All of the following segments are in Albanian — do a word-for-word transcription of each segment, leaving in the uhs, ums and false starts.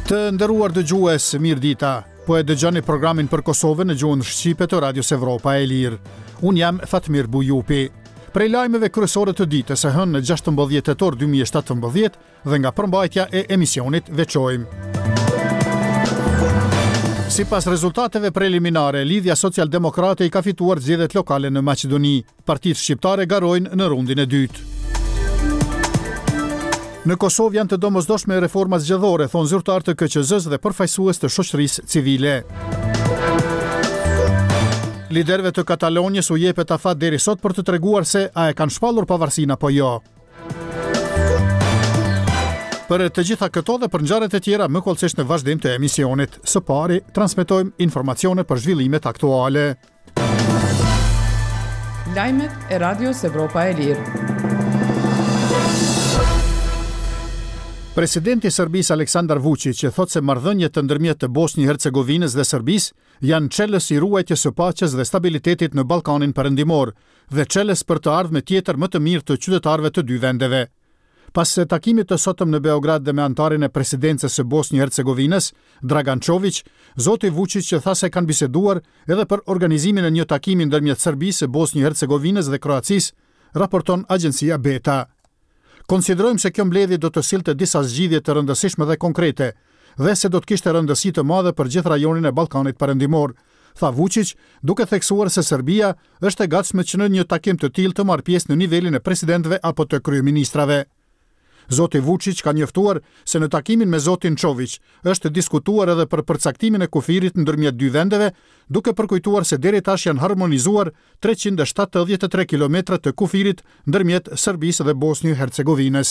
Të nderuar dëgjues, mirë dita. Po e dëgjoni programin për Kosovën në gjuhën shqipe të Radios Evropa e Lirë. Unë jam Fatmir Bujupi. Prej lajmeve kryesore të ditës së hënë në gjashtëmbëdhjetë tetor dy mijë e shtatëmbëdhjetë dhe nga përmbajtja e emisionit veçojmë. Sipas rezultateve preliminare, Lidhja Social-Demokrate i ka fituar zgjedhjet lokale në Maqedoni. Partitë shqiptare garojnë në rundin e dytë. Në Kosovë janë të domosdoshme reforma zgjedhore, thonë zyrtar të K Q Z-s dhe përfaqësues të shoqërisë civile. Liderëve të Katalonjës u jepet afat deri sot për të treguar se a e kanë shpallur pavarësinë apo jo. Për të gjitha këto dhe për ngjarjet e tjera më kollësisht në vazhdim të emisionit. Së pari, transmetojmë informacione për zhvillimet aktuale. Lajmet e Radios Evropa e Lirë. Presidenti i Serbisë Aleksandar Vučić që thotë se marrëdhëniet të ndërmjet të Bosnjë-Hercegovinës dhe Serbisë janë çelës i ruajtjes së paqes dhe stabilitetit në Ballkanin Perëndimor dhe çelës për të ardhmen tjetër më të mirë të qytetarëve të dy vendeve. Pas së takimit të sotëm në Beograd dhe me antarin e presidencës së Bosnjë-Hercegovinës, Dragan Čović, zoti Vučić që tha se kanë biseduar edhe për organizimin e një takimi ndërmjet Serbisë, Bosnjë-Hercegovinës dhe Kroacisë, raporton agjencia Beta. Konsiderojmë se kjo mbledhje do të sillte disa zgjidhje të rëndësishme dhe konkrete, dhe se do të kishte rëndësi të madhe për gjithë rajonin e Ballkanit Perëndimor, tha Vučić, duke theksuar se Serbia është e gatshme që në një takim të tillë të marrë pjesë në nivelin e presidentëve apo të kryeministrave. Zoti Vučić ka njoftuar se në takimin me zotin Čović është diskutuar edhe për përcaktimin e kufirit ndërmjet dy vendeve, duke përkujtuar se deri tash janë harmonizuar treqind e shtatëdhjetë e tre kilometra të kufirit ndërmjet Serbisë dhe Bosnjë-Hercegovinës.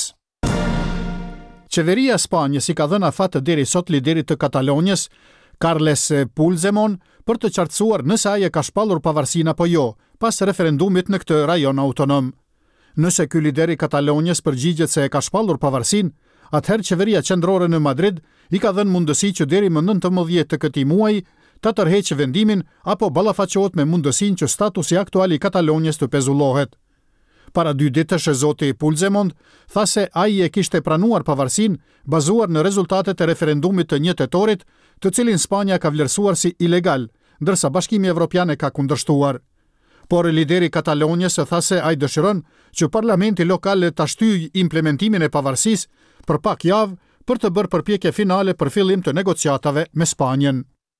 Qeveria e Spanjës i ka dhënë afat deri sot liderit të Katalonjës, Carles Puigdemont, për të qartësuar nëse ai e ka shpallur pavarësinë apo jo, pas referendumit në këtë rajon autonom. Nëse ky lider i Katalonjës përgjigjet se e ka shpallur pavarësinë, atëherë qeveria qendrore në Madrid i ka dhënë mundësi që deri më nëntëmbëdhjetë të këtij muaji ta tërheqë vendimin apo ballafaqohet me mundësinë që statusi aktual i Katalonjës të pezullohet. Para dy ditësh zoti Puigdemont tha se ai e kishte pranuar pavarësinë bazuar në rezultatet e referendumit të një tetorit, të cilin Spanja ka vlerësuar si ilegal, ndërsa Bashkimi Evropian e ka kundërshtuar. Por lideri i Katalonjës tha se ai dëshiron që parlamenti lokal ta shtyjë implementimin e pavarësisë për pak javë për të bërë përpjekje finale për fillim të negociatave me Spanjën.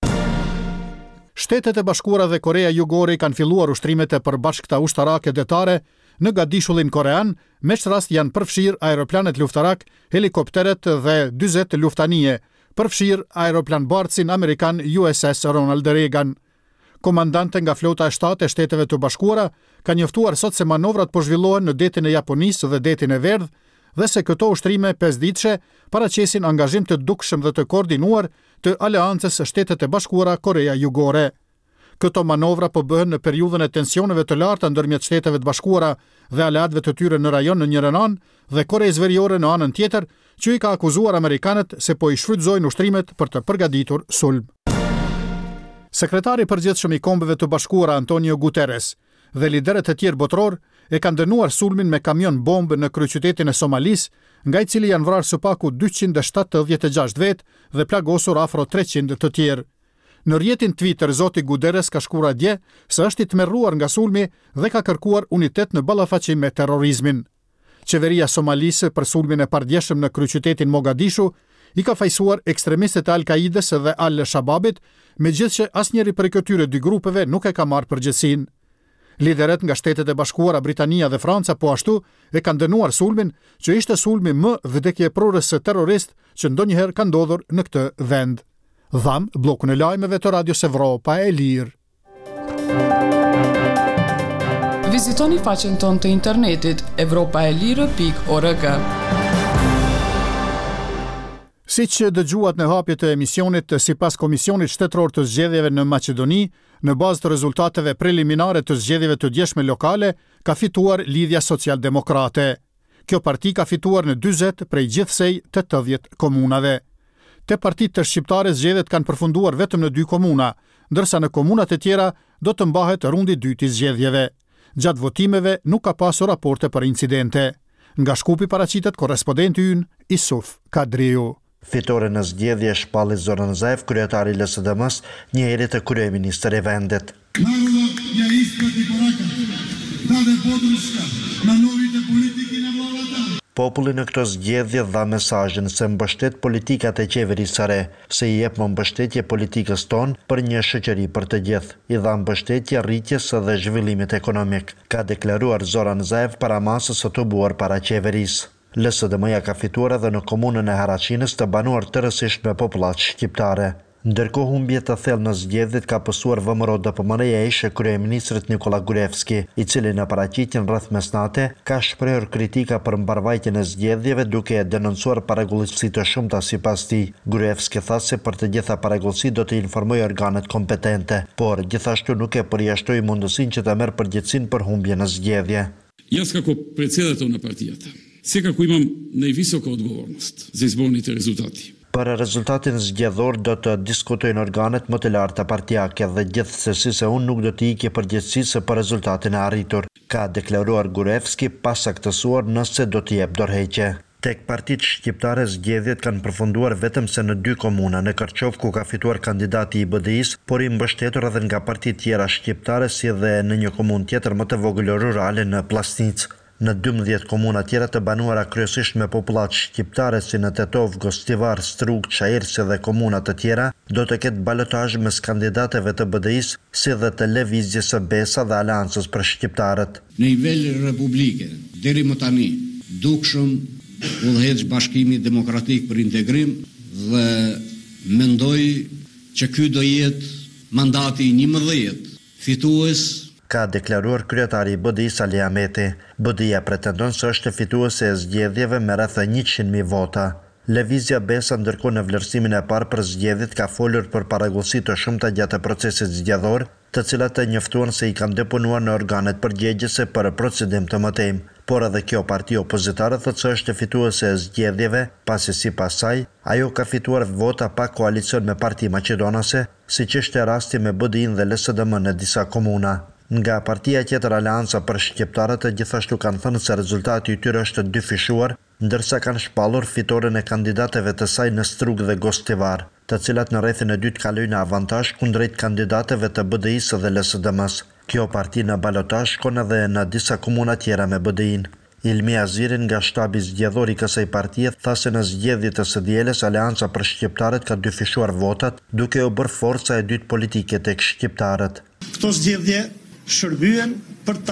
Shtetet e Bashkuara dhe Korea Jugore kanë filluar ushtrimet e përbashkëta ushtarake detare në Gadishullin korean, me rast janë përfshirë aeroplanet luftarak, helikopteret dhe dyzet luftanie, përfshirë aeroplan bartësin amerikan U S S Ronald Reagan. Komandante nga flota e shtatë e Shteteve të Bashkuara ka njoftuar sot se manovrat po zhvillohen në detin e Japonisë dhe detin e Verdh dhe se këto ushtrime pesditëshe paraqesin angazhim të dukshëm dhe të koordinuar të Aleancës së Shtetet e Bashkuara Korea Jugore. Këto manovra po bëhen në periudhën e tensioneve të larta ndërmjet Shteteve të Bashkuara dhe aleatëve të tyre në rajon në njërin anë dhe Koreas Veriore në anën tjetër, që i ka akuzuar amerikanët se po i shfrytëzojnë ushtrimet për të përgatitur sulm. Sekretari i përgjithshëm i Kombeve të Bashkuara Antonio Guterres dhe liderët e tjerë botror e kanë dënuar sulmin me kamion bombë në kryeqytetin e Somalis, nga i cili janë vrarë së paku dyqind e shtatëdhjetë e gjashtë vetë dhe plagosur afro treqind të tjerë. Në rrjetin Twitter, zoti Guterres ka shkruar dje se është i tmerruar nga sulmi dhe ka kërkuar unitet në ballafaqim me terrorizmin. Qeveria Somalisë për sulmin e pardjeshëm në kryeqytetin Mogadishu i ka fajsuar ekstremistët e Al-Kaides dhe Al-Shababit, megjithëse asnjëri prej këtyre dy grupeve nuk e ka marrë përgjegjësinë. Liderët nga Shtetet e Bashkuara, Britania dhe Franca po ashtu e kanë dënuar sulmin, që ishte sulmi më vdekjeprurës terrorist që ndonjëherë ka ndodhur në këtë vend. Dham bllokun e lajmeve të Radios Evropa e Lirë. Vizitoni faqen tonë të internetit evropaelire pikë org. Siç dëgjuat në hapje të emisionit, sipas Komisionit Shtetëror të Zgjedhjeve në Maqedoni, në bazë të rezultateve preliminare të zgjedhjeve të djeshme lokale, ka fituar Lidhja Social-Demokrate. Kjo parti ka fituar në dyzet prej gjithsej tetëdhjetë komunave. Te partitë të shqiptare zgjedhjet kanë përfunduar vetëm në dy komuna, ndërsa në komunat e tjera do të mbahet rundi i dytë i zgjedhjeve. Gjatë votimeve nuk ka pasur raporte për incidente. Nga Shkupi paraqitet korrespondenti ynë Isuf Kadriu. Fitore në zgjedhje shpalli Zoran Zaev, kryetari i L S D M-s, njëri të kryeministër e vendit. Narodot ja isprati korakat, dade podrška na novite politike na vladata. Populli në këto zgjedhje dha mesazhin se mbështet politikat e qeverisë së re, se i jep më mbështetje politikës tonë për një shoqëri për të gjithë, i dha mbështetje rritjes dhe zhvillimit ekonomik, ka deklaruar Zoran Zaev para masës së tubuar para qeverisë. L S D M-ja ka fituar edhe në komunën e Haraçinës të banuar tërësisht me popullatë shqiptare. Ndërkohë humbje të thellë në zgjedhjet ka pësuar V M R O D P M R-ja e ish kryeministrit Nikola Gruevski, i cili në paraqitjen rreth mesnate ka shprehur kritika për mbarvajtjen e zgjedhjeve duke e denoncuar paragullësi të shumta sipas tij. Gruevski tha se për të gjitha paragullësi do të informojë organet kompetente, por gjithashtu nuk e përjashtoi mundësinë që të merr përgjegjësinë për humbjen në zgjedhje. Јас како председател на партијата секако имам највисока одговорност за изборните резултати. Për rezultatin zgjedhor do të diskutojnë organet më të larta partijake dhe gjithsesi se unë nuk do të ikje përgjegjësisë për rezultatin e arritur, ka deklaruar Gruevski pas saktësuar nëse do të jep dorëheqje. Tek partitë shqiptare zgjedhjet kanë përfunduar vetëm se në dy komuna, në Kërçov ku ka fituar kandidati i B D I-s, por i mbështetur edhe nga partitë tjera shqiptare si dhe në një komunë tjetër më të vogël rurale në Plasnicë. Në dymbëdhjetë komuna tjera të banuara kryesisht me popullat shqiptare si në Tetov, Gostivar, Strug, Çajërsi dhe komuna të tjera, do të ketë balotazh mes kandidateve të B D I-s si dhe të Lëvizjes së Besa dhe Aleancës për shqiptarët. Në nivel republike, deri më tani, dukshëm udhëheq Bashkimi Demokratik për Integrim dhe mendoj që ky do jetë mandati i njëmbëdhjetë fitues. Ka deklaruar kryetari i B D I-s Ali Ahmeti. B D I-ja pretendon se është fituese e zgjedhjeve me rreth njëqind mijë vota. Lëvizja Besa ndërkohë në vlerësimin e parë për zgjedhjet ka folur për paragullësi të shumta gjatë procesit zgjedhor, të cilat e njoftuan se i kanë deponuar në organet përgjegjëse për procedim të mëtejmë. Por edhe kjo parti opozitare thotë se është fituese e zgjedhjeve, pasi sipas saj, ajo ka fituar vota pa koalicion me Parti Maqedonase, siç ishte rasti me B D I-n dhe L S D M në disa komuna. Nga partia tjetër Aleanca për shqiptarët gjithashtu kanë thënë se rezultati i tyre është dyfishuar, ndërsa kanë shpallur fitoren e kandidateve të saj në Strug dhe Gostivar, të cilat në rrethin e dytë kalojnë në avantazh kundrejt kandidateve të B D I-s dhe L S D M-s. Kjo parti në balotazh shkon edhe në disa komuna tjera me B D I-n. Ilmi Azirin nga shtabi zgjedhor i kësaj partie tha se në zgjedhjet e së dielës Aleanca për shqiptarët ka dyfishuar votat, duke u bërë forca e dytë politike tek shqiptarët. Këto zgjedhje shërbyen për